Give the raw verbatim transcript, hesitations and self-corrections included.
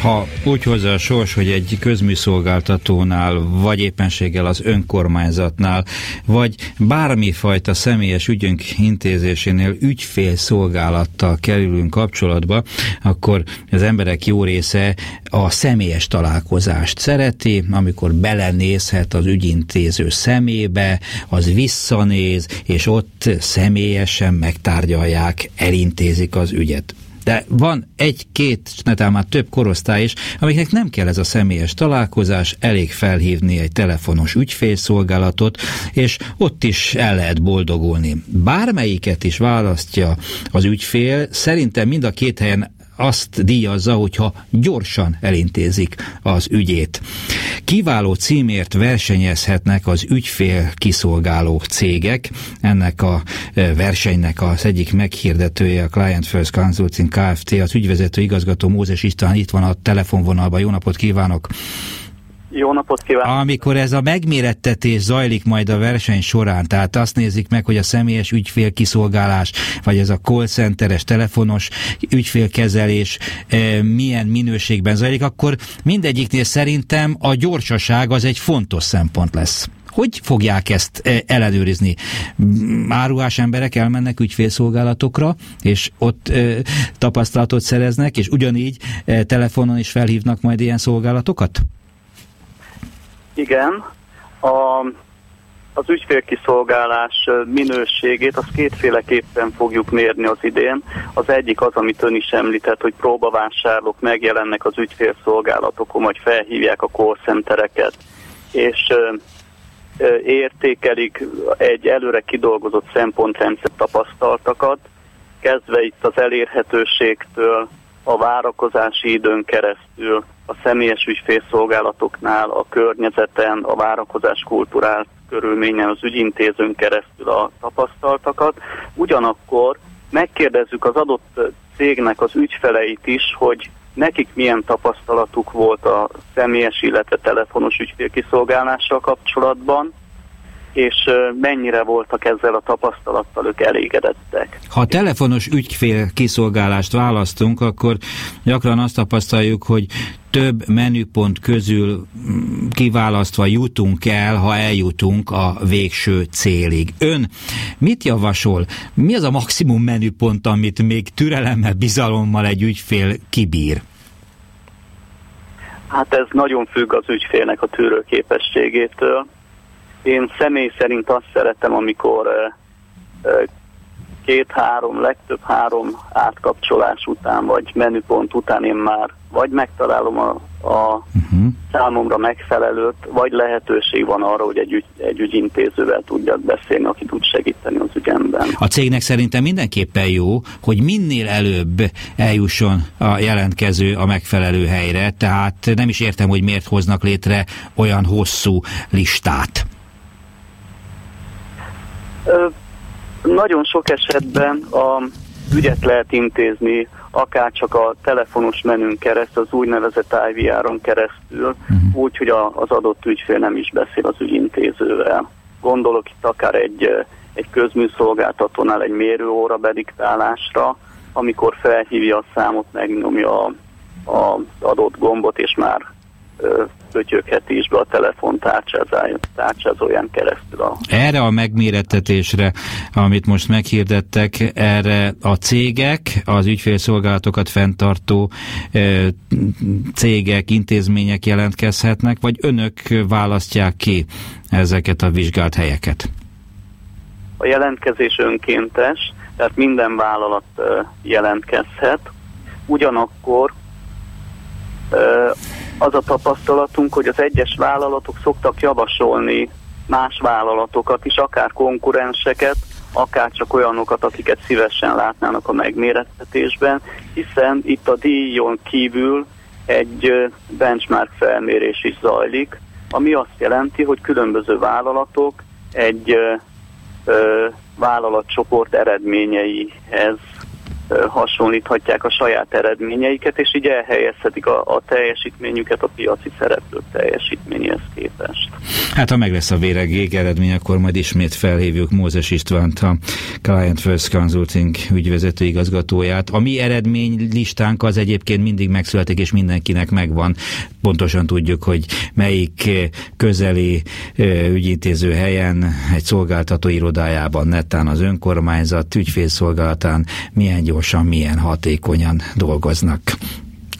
Ha úgy hozza a sors, hogy egy közműszolgáltatónál, vagy éppenséggel az önkormányzatnál, vagy bármifajta személyes ügyünk intézésénél ügyfélszolgálattal kerülünk kapcsolatba, akkor az emberek jó része a személyes találkozást szereti, amikor belenézhet az ügyintéző szemébe, az visszanéz, és ott személyesen megtárgyalják, elintézik az ügyet. De van egy-két, netán már több korosztály is, amiknek nem kell ez a személyes találkozás, elég felhívni egy telefonos ügyfélszolgálatot, és ott is el lehet boldogulni. Bármelyiket is választja az ügyfél, szerintem mind a két helyen azt díjazza, hogyha gyorsan elintézik az ügyét. Kiváló címért versenyezhetnek az ügyfél kiszolgáló cégek. Ennek a versenynek az egyik meghirdetője a Client First Consulting Kft. Az ügyvezető igazgató Mózes István itt van a telefonvonalban. Jó napot kívánok! Jó napot kívánok! Amikor ez a megmérettetés zajlik majd a verseny során, tehát azt nézik meg, hogy a személyes ügyfélkiszolgálás, vagy ez a call centeres, telefonos ügyfélkezelés e, milyen minőségben zajlik, akkor mindegyiknél szerintem a gyorsaság az egy fontos szempont lesz. Hogy fogják ezt ellenőrizni? Áruhás emberek elmennek ügyfélszolgálatokra, és ott e, tapasztalatot szereznek, és ugyanígy e, telefonon is felhívnak majd ilyen szolgálatokat? Igen, a, az ügyfélkiszolgálás minőségét azt kétféleképpen fogjuk mérni az idén. Az egyik az, amit ön is említett, hogy próbavásárlók megjelennek az ügyfélszolgálatokon, vagy felhívják a call centereket, és ö, ö, értékelik egy előre kidolgozott szempontrendszer tapasztaltakat, kezdve itt az elérhetőségtől, a várakozási időn keresztül, a személyes ügyfélszolgálatoknál, a környezeten, a várakozás kultúrál körülményen, az ügyintézőn keresztül a tapasztaltakat. Ugyanakkor megkérdezzük az adott cégnek az ügyfeleit is, hogy nekik milyen tapasztalatuk volt a személyes, illetve telefonos ügyfélkiszolgálással kapcsolatban, és mennyire voltak ezzel a tapasztalattal ők elégedettek. Ha telefonos ügyfél kiszolgálást választunk, akkor gyakran azt tapasztaljuk, hogy több menüpont közül kiválasztva jutunk el, ha eljutunk a végső célig. Ön mit javasol? Mi az a maximum menüpont, amit még türelemmel, bizalommal egy ügyfél kibír? Hát ez nagyon függ az ügyfélnek a tűrőképességétől. Én személy szerint azt szeretem, amikor két-három, legtöbb három átkapcsolás után, vagy menüpont után én már vagy megtalálom a, a uh-huh. számomra megfelelőt, vagy lehetőség van arra, hogy egy, ügy, egy ügyintézővel tudjak beszélni, aki tud segíteni az ügyemben. A cégnek szerintem mindenképpen jó, hogy minél előbb eljusson a jelentkező a megfelelő helyre, tehát nem is értem, hogy miért hoznak létre olyan hosszú listát. Ö, nagyon sok esetben a ügyet lehet intézni, akár csak a telefonos menün keresztül, az úgynevezett I V R-on keresztül, uh-huh. úgy, hogy a, az adott ügyfél nem is beszél az ügyintézővel. Gondolok itt akár egy, egy közműszolgáltatónál egy mérőóra bediktálásra, amikor felhívja a számot, megnyomja az adott gombot, és már pötyögheti is be a telefon tárcsázóján keresztül. A... Erre a megmérettetésre, amit most meghirdettek, erre a cégek, az ügyfélszolgálatokat fenntartó e, cégek, intézmények jelentkezhetnek, vagy önök választják ki ezeket a vizsgált helyeket? A jelentkezés önkéntes, tehát minden vállalat e, jelentkezhet. Ugyanakkor e, az a tapasztalatunk, hogy az egyes vállalatok szoktak javasolni más vállalatokat is, akár konkurenseket, akár csak olyanokat, akiket szívesen látnának a megmérettetésben, hiszen itt a díjon kívül egy benchmark felmérés is zajlik, ami azt jelenti, hogy különböző vállalatok egy ö, vállalatcsoport eredményeihez hasonlíthatják a saját eredményeiket, és így elhelyezhetik a, a teljesítményüket a piaci szereplők teljesítményhez képest. Hát ha meg lesz a véregég eredmény, akkor majd ismét felhívjuk Mózes Istvánt, a Client First Consulting ügyvezető igazgatóját. A mi eredménylistánk az egyébként mindig megszületik, és mindenkinek megvan. Pontosan tudjuk, hogy melyik közeli ügyintéző helyen, egy szolgáltató irodájában, nettán az önkormányzat ügyfélszolgálatán milyen gyorsan, milyen hatékonyan dolgoznak.